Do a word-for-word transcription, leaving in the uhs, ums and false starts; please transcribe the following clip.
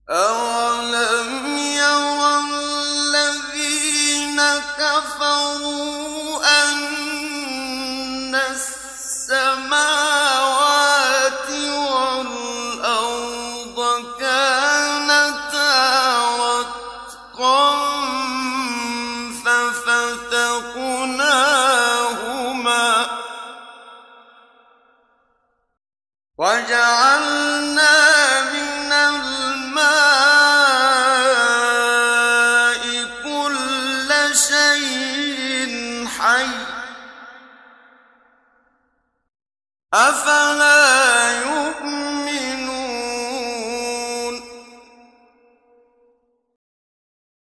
أَوَلَمْ يَرَ الَّذِينَ كَفَرُوا أَنَّ السَّمَاوَاتِ وَالْأَرْضَ كَانَتَا رَتْقًا فَفَتَقْنَاهُمَا وَجَعَلْنَا مِنَ الْمَاءِ كُلَّ شَيْءٍ حَيٍّ ۖ أَفَلَا